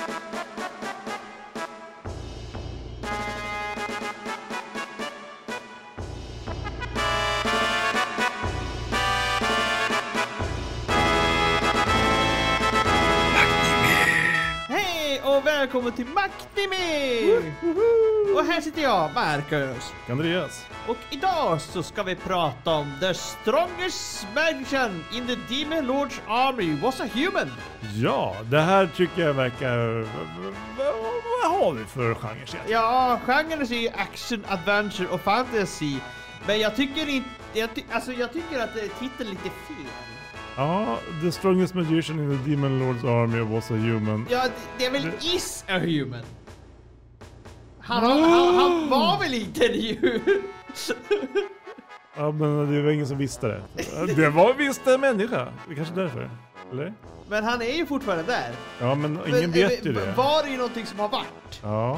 Välkommen till Maktime! Och här sitter jag, Marcus. Andreas. Och idag så ska vi prata om The strongest magician in the Demon Lord's army was a human. Ja, det här tycker jag verkar... Vad har vi för genre? Ja, genren är ju action, adventure och fantasy. Men jag tycker inte... jag tycker att titeln är lite fel. Ja, the strongest magician in the Demon Lord's army was a human. Ja, det är väl is a human. Han var väl inte en human. Ja, men det var ingen som visste det. Det var visst en människa. Det är kanske därför, eller? Men han är ju fortfarande där. Ja, men ingen vet ju det. Var det ju någonting som har varit? Ja,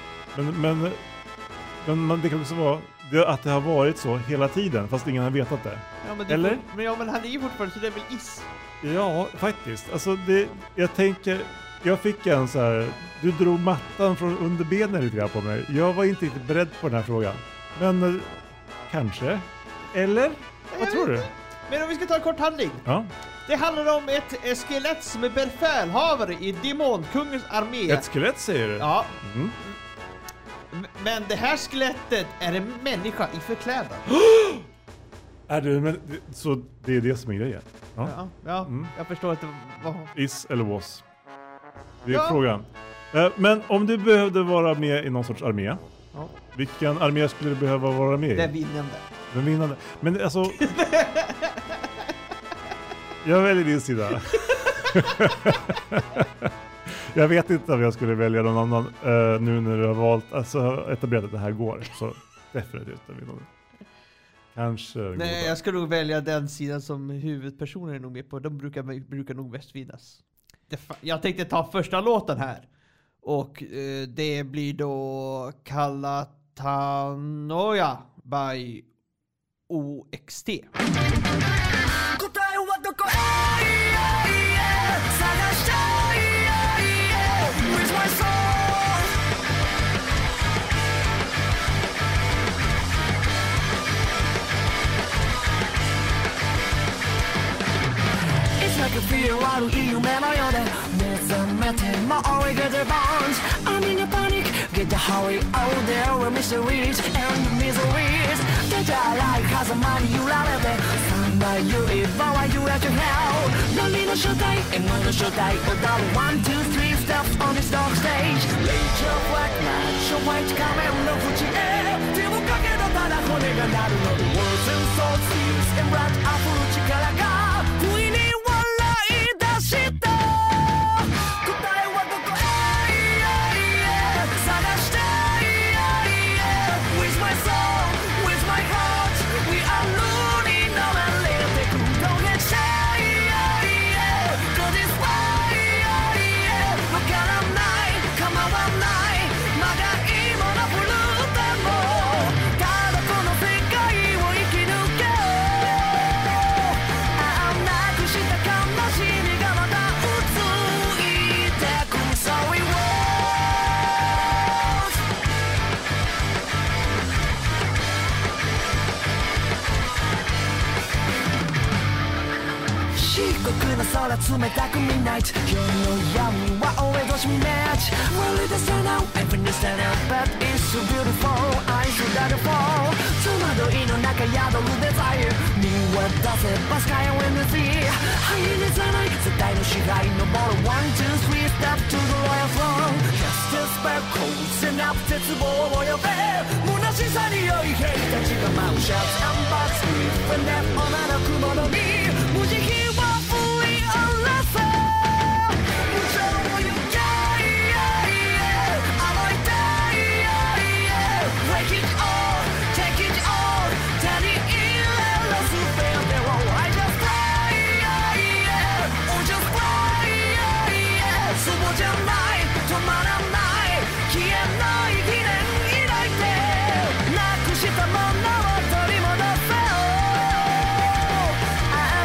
men det kan också vara att det har varit så hela tiden, fast ingen har vetat det. Ja, men eller? Men han är ju fortfarande, så det är väl is. Ja, faktiskt. Alltså, jag tänker... Jag fick en så här... Du drog mattan från under benen lite grann på mig. Jag var inte riktigt beredd på den här frågan. Men kanske. Eller? Vad tror du? Men om vi ska ta en kort handling. Ja. Det handlar om ett skelett som är befälhavare i demonkungens armé. Ett skelett säger du? Ja. Mm. Men det här skelettet är en människa i förklädnad. Är du, men, så det är det som är grejen? Ja, jag förstår att det var... Is eller was? Det är frågan. Men om du behövde vara med i någon sorts armé, vilken armé skulle du behöva vara med i? Den vinnande. Den vinnande. Men alltså... jag väljer din sida. Jag vet inte om jag skulle välja någon annan nu när du har valt, alltså etablerat att det här går. Så definitivt den vinnande. Kanske. Nej, jag ska nog välja den sidan som huvudpersonen är nog med på. De brukar nog bäst vinnas. Jag tänkte ta första låten här. Och det blir då Kalatanoja by OXT. I feel out of you, man, I own it. There's a metal, my already get the bonds. I'm in a panic, get the hurry out there with mysteries and miseries. Get your life, cause the money you love it. Find you if I you at your hell. No need no show die, and no show die. But that 1, 2, 3 steps on this dark stage. Lay your black man, show white camera, no fuji air. Tibu kage no tada, hone ga naru no. The words and swords, thieves, and rat, afuchi karaga. We need空冷たく見ない夜の闇は追い越し見なち Really the sun out, I finish that out But it's so beautiful, I should let it fall 戸惑いの中宿るデザイン見渡せばスカイウィンド3ハイにざない世代の支配登る 1, 2, 3 step to the royal throne Cast a spell, cold and up 絶望を呼べ虚しさに酔い兵たちが舞う Shouts and bats with a net 女の雲のに無慈悲はI'm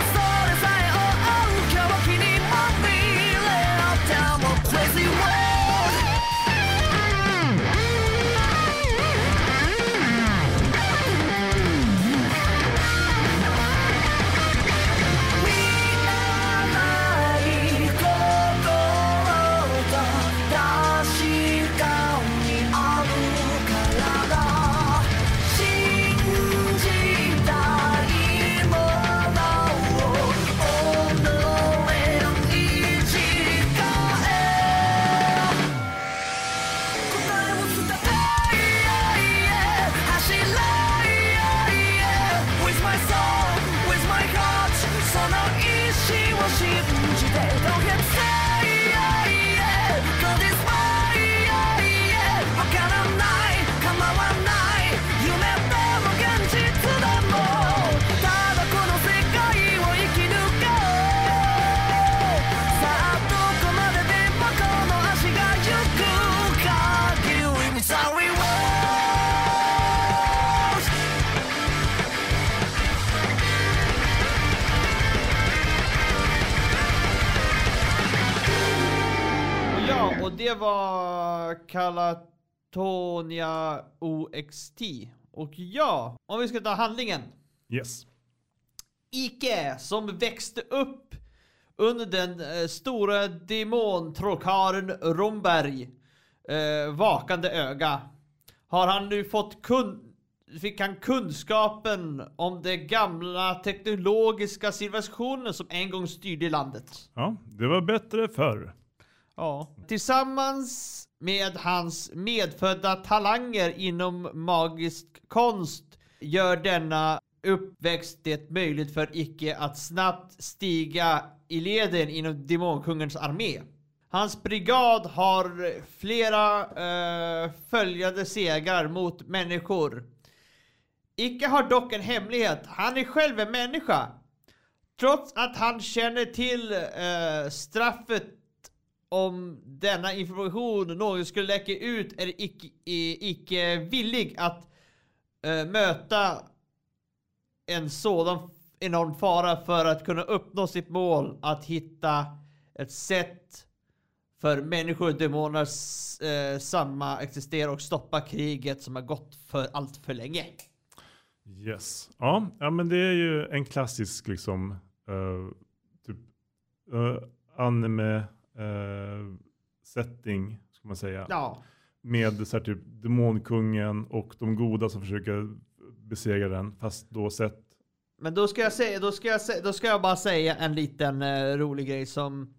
det var Calatonia OXT. Och ja, om vi ska ta handlingen. Yes. Ike, som växte upp under den stora demontrollkaren Romberg vakande öga, har han nu fick han kunskapen om det gamla teknologiska civilisationen som en gång styrde landet. Ja, det var bättre förr. Ja. Tillsammans med hans medfödda talanger inom magisk konst gör denna uppväxt det möjligt för Ike att snabbt stiga i leden inom demonkungens armé. Hans brigad har flera följande segrar mot människor. Ike har dock en hemlighet. Han är själv en människa. Trots att han känner till straffet om denna information någon skulle läcka ut, är Ike villig att möta en sådan enorm fara för att kunna uppnå sitt mål, att hitta ett sätt för människor och demoner samma existera och stoppa kriget som har gått för allt för länge. Yes. Ja, men det är ju en klassisk liksom typ anime setting, ska man säga. Ja. Med så här, typ demonkungen och de goda som försöker besegra den, fast då sett. Men då ska jag bara säga en liten rolig grej som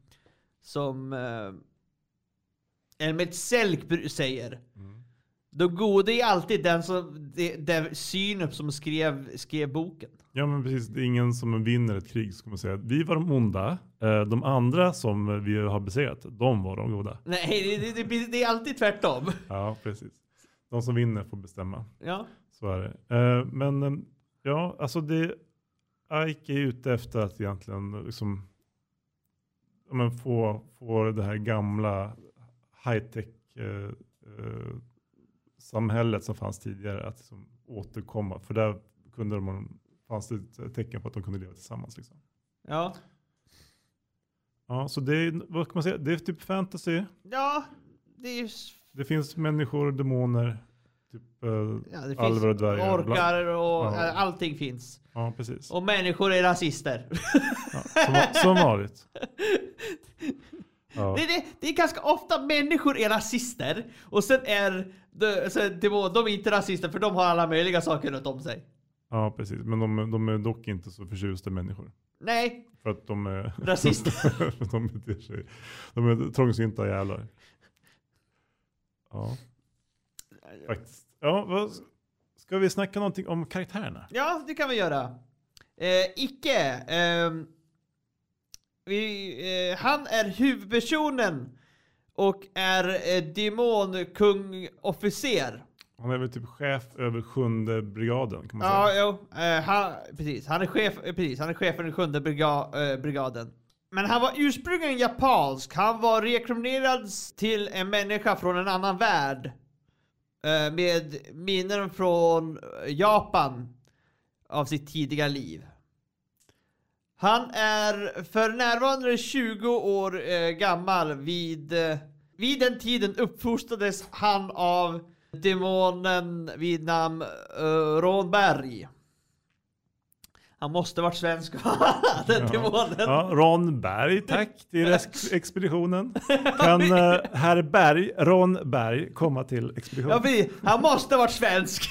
Elmet Selk säger. De goda är alltid den syn som skrev boken. Ja, men precis. Det är ingen som vinner ett krig, ska man säga. Vi var de onda. De andra som vi har besegrat, de var de goda. Nej, det är alltid tvärtom. Ja, precis. De som vinner får bestämma. Ja. Så är det. Men ja, alltså det Ike är ute efter att egentligen liksom få det här gamla high-tech samhället som fanns tidigare att liksom återkomma. För där fanns det ett tecken på att de kunde leva tillsammans. Liksom. Ja. Ja, så det är, vad kan man säga? Det är typ fantasy. Ja, det finns människor, demoner, typ det alver och dvärgar. orkar och allting finns. Ja, precis. Och människor är rasister. Ja, som vanligt. Ja. Det är ganska ofta människor är rasister. Och sen är de är inte rasister för de har alla möjliga saker runt om sig. Ja, precis. Men de är dock inte så förtjusta människor. Nej. För att de är rasister. de är trångsynta jävlar. Ja. Faktiskt. Ja, ska vi snacka någonting om karaktärerna? Ja, det kan vi göra. Ike. Han är huvudpersonen och är demonkung-officer. Han är väl typ chef över 7:e brigaden, kan man säga. Ja, precis. Han är chef för den 7:e brigaden. Men han var ursprungligen japansk. Han var rekommenderad till en människa från en annan värld. Med minnen från Japan av sitt tidiga liv. Han är för närvarande 20 år gammal. Vid den tiden uppfostrades han av demonen vid namn Ronberg. Han måste varit svensk. Den demonen. Ja, Ronberg, tack till expeditionen. Kan herr Ronberg komma till expeditionen? Ja, han måste varit svensk.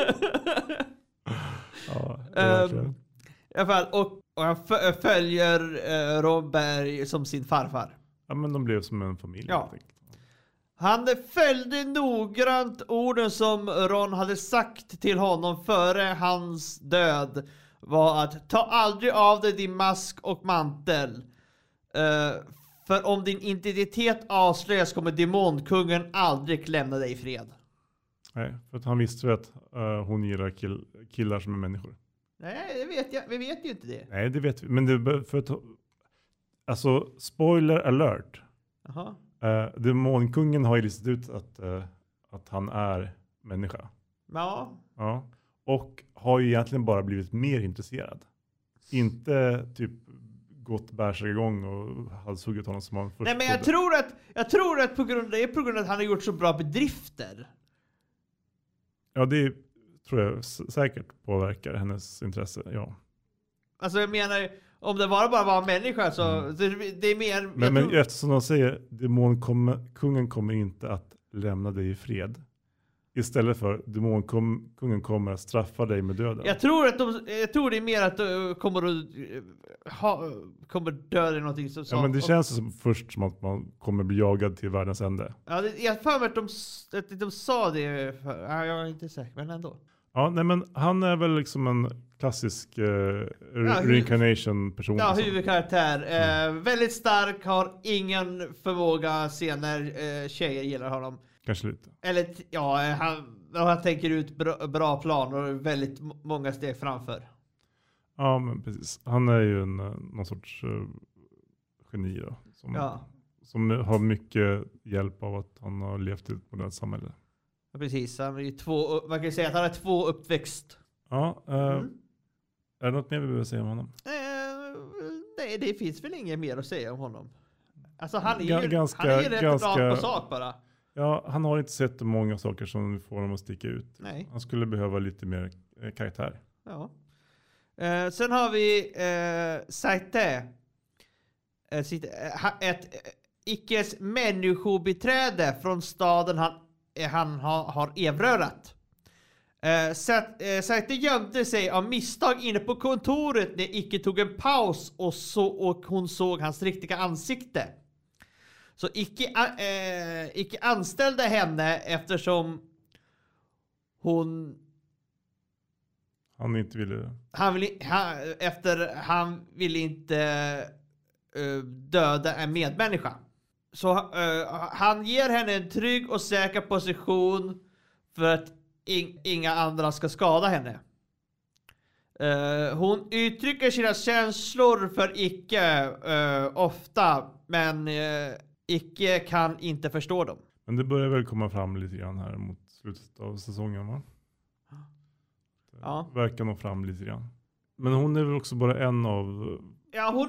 Ja, i alla fall, och han följer Ronberg som sin farfar. Ja, men de blev som en familj. Ja. Han följde noggrant orden som Ron hade sagt till honom före hans död. Var att ta aldrig av dig din mask och mantel. För om din identitet avslöjas kommer demonkungen aldrig lämna dig i fred. Nej, för att han visste att hon gillar killar som är människor. Nej, det vet jag. Vi vet ju inte det. Nej, det vet vi. Men det för att, alltså, spoiler alert. Jaha. Demonkungen har ju listat ut att han är människa. Ja. Ja. Och har ju egentligen bara blivit mer intresserad. Inte typ gått bärsarigång och halshuggit honom som han först Nej, men jag tror att på grund av att han har gjort så bra bedrifter. Ja, det tror jag säkert påverkar hennes intresse, ja. Alltså jag menar, om det bara var en människa så det är mer... Men eftersom de säger kungen kommer inte att lämna dig i fred. Istället för kungen kommer att straffa dig med döden. Jag tror det är mer att kommer dö eller någonting som ja, men det känns som först som att man kommer bli jagad till världens ände. Ja, jag för mig att de sa det. Jag är inte säker, men ändå. Ja, nej, men han är väl liksom en klassisk reincarnation-person. Ja, liksom. huvudkaraktär. Väldigt stark, har ingen förmåga när tjejer gillar honom. Kanske lite. Eller ja, han tänker ut bra planer och väldigt många steg framför. Ja, men precis. Han är ju någon sorts geni då, som har mycket hjälp av att han har levt i ett modernt samhälle. Ja, precis. Han är ju man kan säga att han är 2 uppväxt. Ja, är det något mer vi behöver säga om honom? Nej, det finns väl inget mer att säga om honom. Alltså han är ju rätt bra på sak bara. Ja, han har inte sett många saker som får honom att sticka ut. Nej. Han skulle behöva lite mer karaktär. Ja. Sen har vi Saite. Ett icke människobiträde från staden han har erövrat. Saite gömde sig av misstag inne på kontoret när Icke tog en paus och hon såg hans riktiga ansikte. Så Icke anställde henne eftersom han ville inte döda en medmänniska. Så han ger henne en trygg och säker position för att inga andra ska skada henne. Hon uttrycker sina känslor för Icke ofta, men Icke kan inte förstå dem. Men det börjar väl komma fram lite grann här mot slutet av säsongen, va? Ja. Verkar nog fram lite grann. Men hon är väl också bara en av... Ja, hon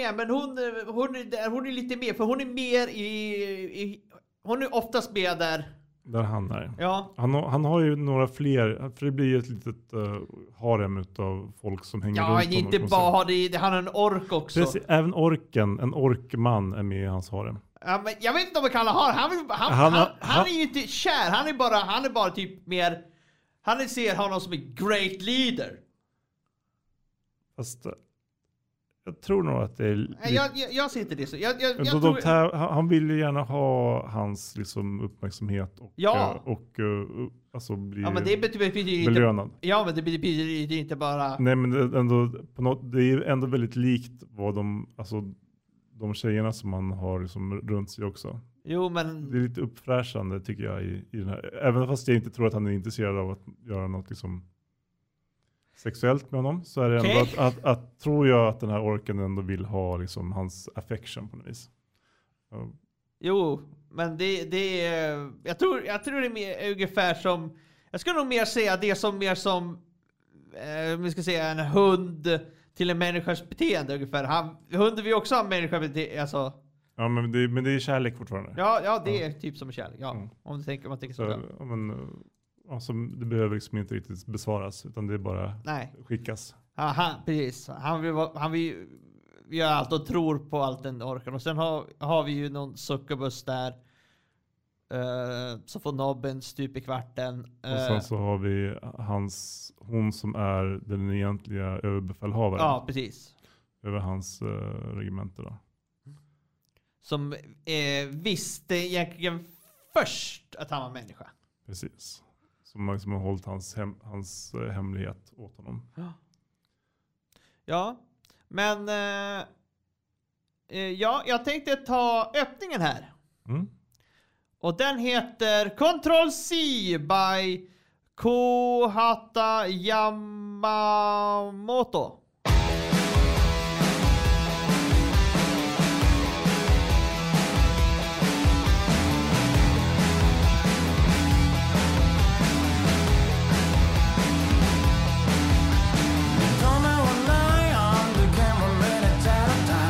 är lite mer, för hon är mer hon är oftast med där han är. Ja. Han har ju några fler, för det blir ju ett litet harem utav folk som hänger runt honom. Ja, inte bara han har en ork också. Precis, även en orkman är med i hans harem. Ja, men jag vet inte om man kallar han är ju inte kär, han är bara typ mer, han ser honom som en great leader. Fast jag tror nog att det är... Jag ser inte det så. Han vill ju gärna ha hans liksom, uppmärksamhet och alltså bli belönad. Ja, men det betyder inte bara... Nej, men det är ändå väldigt likt vad de tjejerna som man har liksom, runt sig också. Jo, men... Det är lite uppfräschande tycker jag i den här. Även fast jag inte tror att han är intresserad av att göra något liksom sexuellt med honom, så är det ändå att tror jag att den här orken ändå vill ha liksom hans affection på något vis. Jo, men det är jag tror det är mer, ungefär som, jag skulle nog mer säga det som mer som vi ska säga en hund till en människas beteende ungefär. Hunden vill också ha människa beteende, alltså. Ja, men det är kärlek fortfarande. Ja, det är typ som kärlek. Ja, om man tänker så. Alltså, det behöver liksom inte riktigt besvaras, utan det är bara skickas. Aha, precis. Han vill göra allt och tror på allt den orkar. Och sen har vi ju någon succubus där som får nobben stup i kvarten. Och sen så har vi hon som är den egentliga överbefälhavaren. Ja, precis. Över hans regemente då. Som visste egentligen först att han var människa. Precis. Som liksom har hållit hans hemlighet åt honom. Ja, men jag tänkte ta öppningen här. Och den heter Control C by Kohata Yamamoto. Don't know a lie on the camera minutes at a time.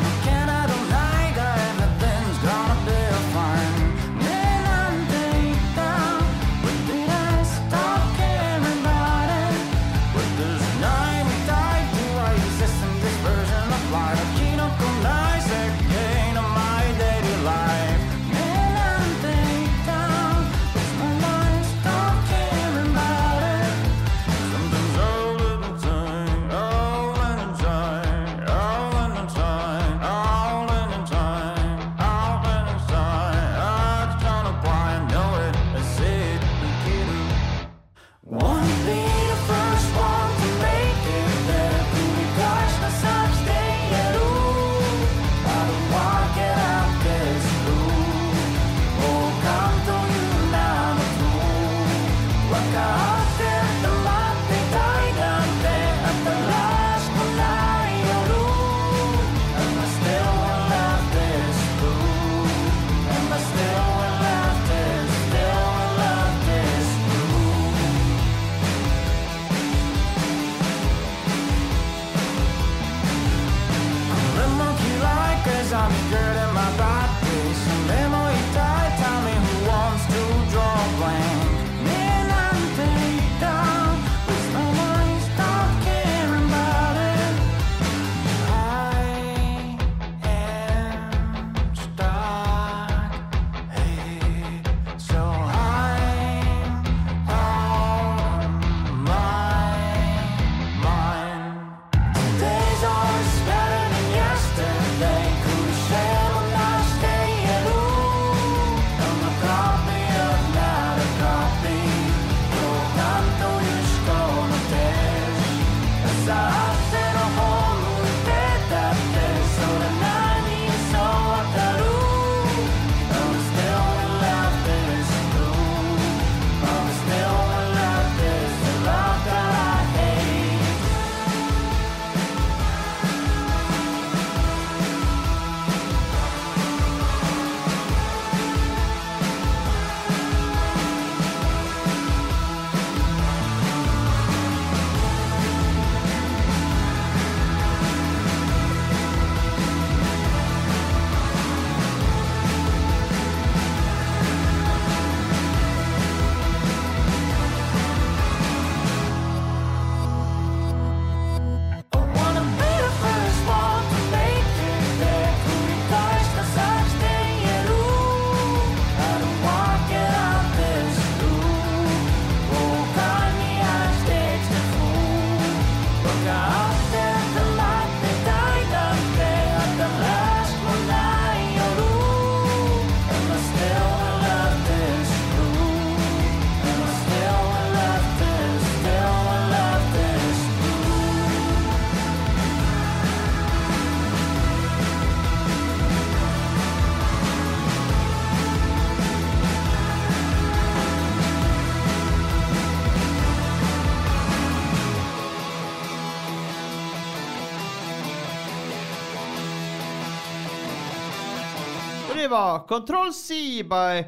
var Control C by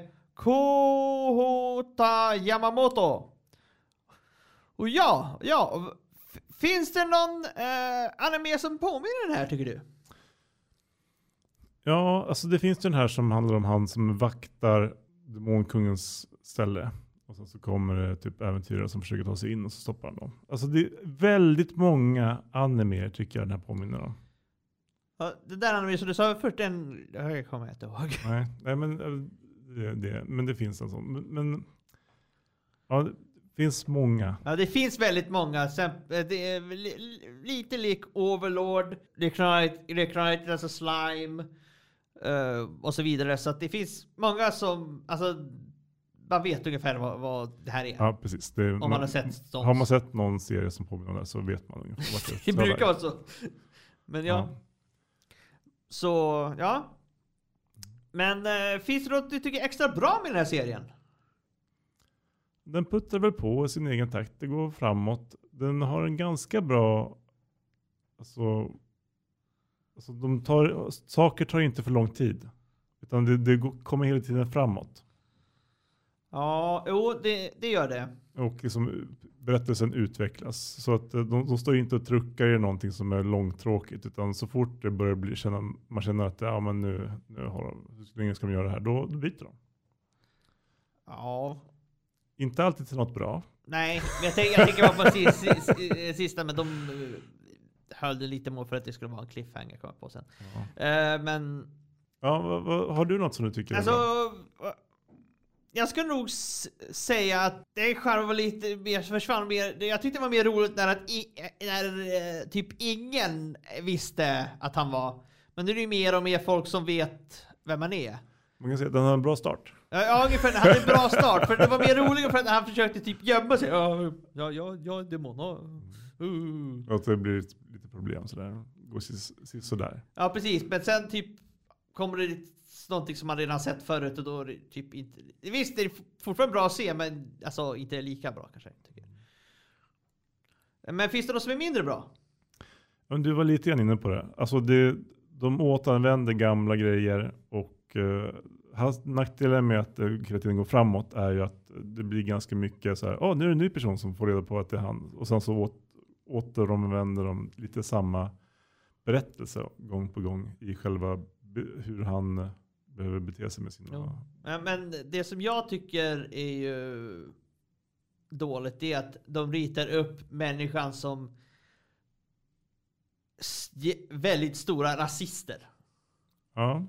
Kohota Yamamoto. Och finns det någon anime som påminner den här, tycker du? Ja, alltså det finns den här som handlar om han som vaktar demonkungens ställe. Och sen så kommer det typ äventyrare som försöker ta sig in och så stoppar han dem. Alltså det är väldigt många animer tycker jag den här påminner om. Ja, det där anime som du sa först, jag kommer inte ihåg. Nej men det finns en sån. Men ja, det finns många. Ja, det finns väldigt många. Det är lite lik Overlord, Recreate, alltså Slime och så vidare. Så att det finns många som, alltså, man vet ungefär vad det här är. Ja, precis. Om man har sett har man sett någon serie som påminner om det så vet man ungefär vart det brukar vara så. Men ja. Så, ja. Men finns det något du tycker är extra bra med den här serien? Den puttar väl på i sin egen takt. Det går framåt. Den har en ganska bra... Alltså saker tar inte för lång tid. Utan det kommer hela tiden framåt. Ja, jo, det gör det. Och liksom, berättelsen utvecklas. Så att de står inte och truckar i någonting som är långtråkigt. Utan så fort det börjar man känner att ja, men nu hur länge ska de göra det här? Då byter de. Ja. Inte alltid till något bra. Nej, men jag tänker bara på sista, men de höll det lite mer för att det skulle vara en cliffhanger, kommer på sen. Ja. Men... Ja, har du något som du tycker är bra? Jag skulle nog säga att det själv var lite mer försvann mer. Jag tyckte det var mer roligt när typ ingen visste att han var. Men nu är det ju mer och mer folk som vet vem man är. Man kan säga att den har en bra start. Ja, ungefär. Han hade en bra start. För det var mer roligt för att han försökte typ gömma sig. Ja, demon. Att det blir lite problem sådär. Går sådär. Ja, precis. Men sen typ kommer det någonting som man redan sett förut och då är det typ inte... Visst, det är fortfarande bra att se, men alltså inte lika bra kanske. Tycker jag. Men finns det något som är mindre bra? Ja, du var lite grann inne på det. Alltså de återanvänder gamla grejer och nackdelen med att det hela tiden går framåt är ju att det blir ganska mycket så här, nu är det en ny person som får reda på att det är han. Och sen så återanvänder de lite samma berättelse gång på gång i själva hur han behöver bete sig med sina... Ja. Men det som jag tycker är ju dåligt är att de ritar upp människan som väldigt stora rasister. Ja.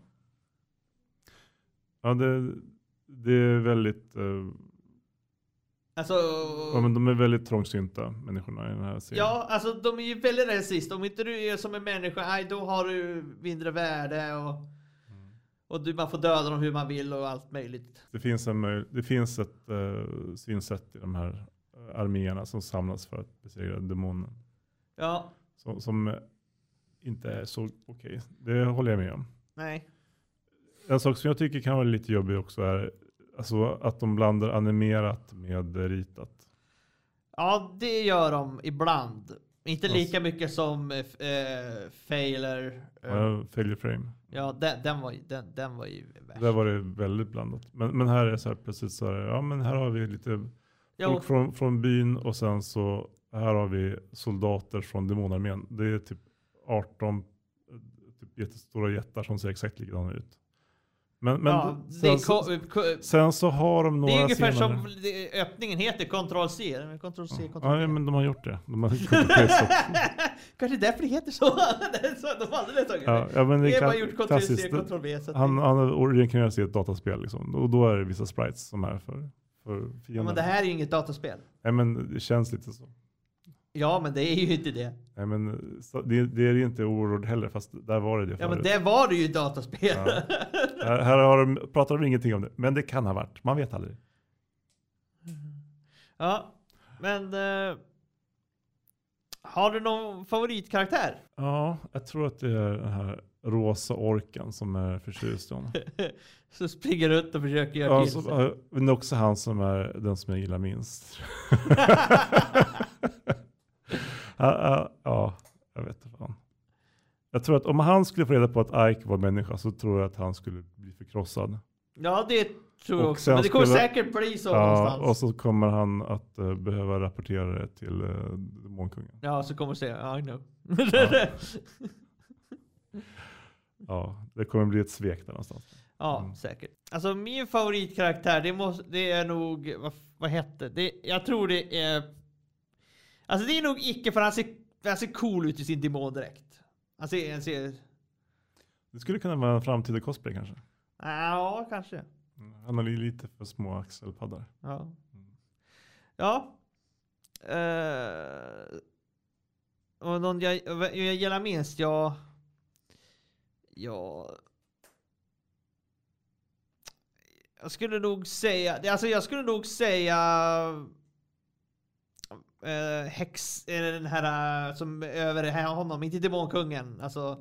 Ja, det är väldigt... Alltså, ja, men de är väldigt trångsynta, människorna i den här serien. Ja, alltså de är ju väldigt rasister. Om inte du är som en människa, då har du mindre värde och man får döda dem hur man vill och allt möjligt. Det finns ett synsätt i de här arméerna som samlas för att besegra demonen. Ja. Som inte är så okej. Det håller jag med om. Nej. En sak som jag tycker kan vara lite jobbig också är alltså att de blandar animerat med ritat. Ja, det gör de ibland. Inte lika mycket som Failure. Failure Frame. Ja, den var ju värst. Där var det väldigt blandat. Men här är det så här precis så här. Ja, men här har vi lite folk från byn och sen så här har vi soldater från demonarmén. Det är typ 18 typ jättestora jättar som ser exakt likadana ut. Men sen så har de några... Det är ungefär senare. som öppningen heter Ctrl-C. Ctrl-C, Ja, men de har gjort det. De har kanske därför det heter så. De hade det tagit. Ja, men det är bara gjort Ctrl-C, Ctrl-V. Han har reinkarnerat sig i ett dataspel liksom. Och då är det vissa sprites som är för fienden. Ja, men det här är ju inget dataspel. Nej, men det känns lite så. Ja, men det är ju inte det. Nej, men det är ju inte Overlord heller, fast där var det förut. Ja, men det var det ju dataspel. Ja. Här pratar de ingenting om det. Men det kan ha varit. Man vet aldrig. Ja, men har du någon favoritkaraktär? Ja, jag tror att det är den här rosa orken som är förtjust i honom. Så springer runt och försöker göra till sig. Men också han som är den som jag gillar minst. Ja, jag vet inte fan. Jag tror att om han skulle få reda på att Ike var människa så tror jag att han skulle bli förkrossad. Ja, det tror jag Och också. Men det kommer säkert bli så någonstans. Och så kommer han att behöva rapportera det till Demonkungen. Ja, så kommer säga, I know. Ja, det kommer bli ett svek där någonstans. Ja, säkert. Alltså min favoritkaraktär, det är nog, vad hette det? Jag tror det är, alltså det är nog Icke, för han ser cool ut i sin demondräkt. Han ser... Det skulle kunna vara en framtida cosplay kanske. Ja, kanske. Han har lite för små axelpaddar. Ja. Ja. Och någon jag gillar minst, jag skulle nog säga, Hex, den här som över honom, inte demonkungen, alltså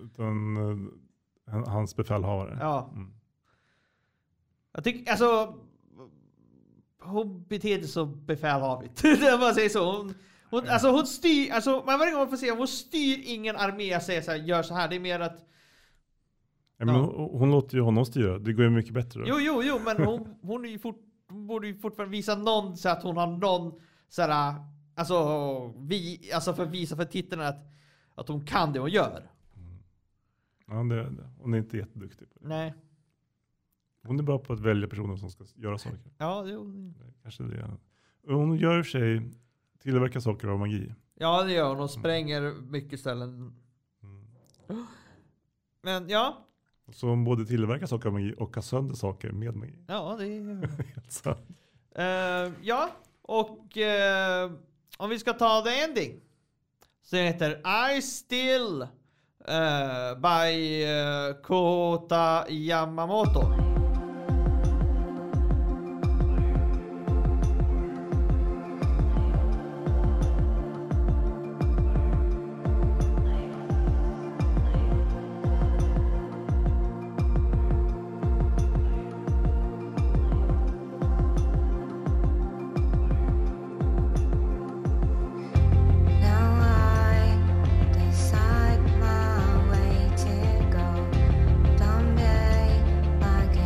hans befälhavare. Ja. Jag tycker, alltså hon beter sig så befälhavligt. Det bara säger så. Hon styr, alltså man varje gång man får se, hon styr ingen armé och säger så här, gör så här. Det är mer att men hon låter ju honom styra. Det går ju mycket bättre då. Jo, men hon är ju borde ju fortfarande visa någon, så att hon har någon så här, alltså för att visa för tittarna att hon kan det hon gör. Ja, hon är inte jätteduktig på det. Nej. Hon är bra på att välja personer som ska göra saker. Ja, jo. Kanske det. Hon gör i och för sig tillverkar saker av magi. Ja, det gör hon. Hon spränger mycket ställen. Men ja. Så hon både tillverkar saker av magi och har sönder saker med magi. Ja, det är helt sant. Ja, och om vi ska ta the ending, så heter I Still by Kota Yamamoto. Like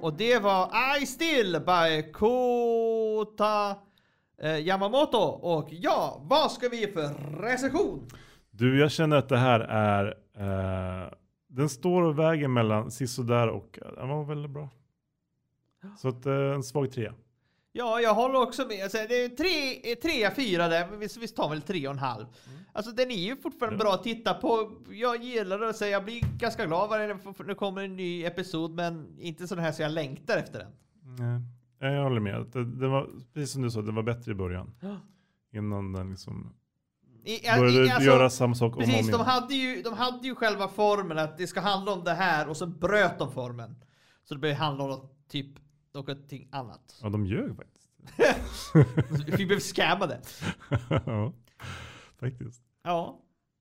Och det var I Still by Kota Yamamoto. Och ja, vad ska vi för recension? Du, jag känner att det här är... den står och väger mellan sisådär och... Den var väldigt bra. Så att en svag 3. Ja, jag håller också med. Alltså, det är 3-4 där, men vi tar väl 3,5. Alltså den är ju fortfarande bra att titta på. Jag gillar det, så jag blir ganska glad varje det kommer en ny episod, men inte sån här så jag längtar efter den. Nej, jag håller med. Det var, precis som du sa, det var bättre i början. Ja. Innan den liksom började göra samma sak om precis, och om de hade ju själva formen att det ska handla om det här, och så bröt de formen. Så det började handla om typ någonting annat. Ja, de ljög faktiskt. Vi blev scammade. Ja, faktiskt. Ja.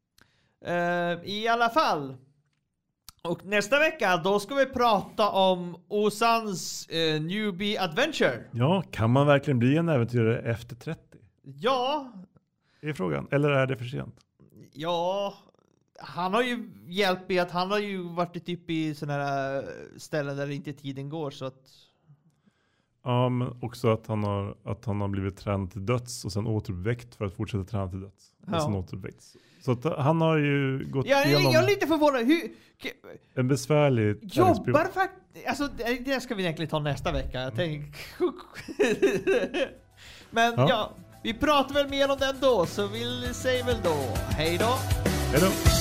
I alla fall. Och nästa vecka då ska vi prata om Osans Newbie Adventure. Ja, kan man verkligen bli en äventyrare efter 30? Ja. Det är frågan. Eller är det för sent? Ja. Han har ju hjälpt i att han har ju varit typ i sådana här ställen där inte tiden går, så att... Ja, men också att han har blivit tränad till döds och sen återuppväckt för att fortsätta träna till döds. Och sen återuppväckt. Så att han har ju gått igenom... Jag är lite förvånad. En besvärlig... Jobbar faktiskt... Alltså, det ska vi egentligen ta nästa vecka. Jag tänker... Men ja, vi pratar väl mer om den då. Så vi säger väl då, hej då! Hej då!